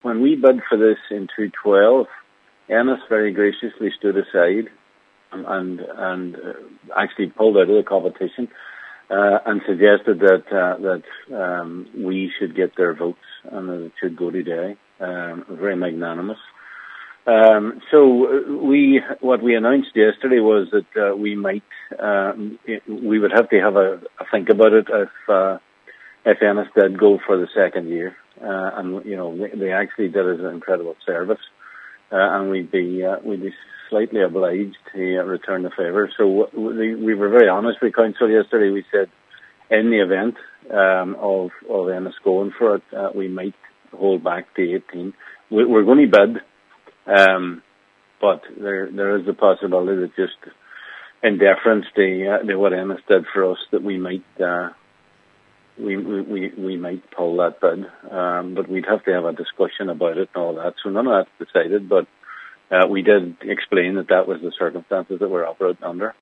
when we bid for this in 2012, Ennis very graciously stood aside and actually pulled out of the competition and suggested that we should get their votes and that it should go to Derry. Very magnanimous. So what we announced yesterday was that we would have to have a think about it if Ennis did go for the second year, and they actually did us an incredible service, and we'd be slightly obliged to return the favour. So we were very honest with council yesterday. We said in the event of Ennis going for it, we might hold back the 18. We're going to bid. But there is a possibility that just in deference to what Ennis did for us, that we might we might pull that bid. But we'd have to have a discussion about it and all that. So none of that's decided. But we did explain that was the circumstances that we're operating under.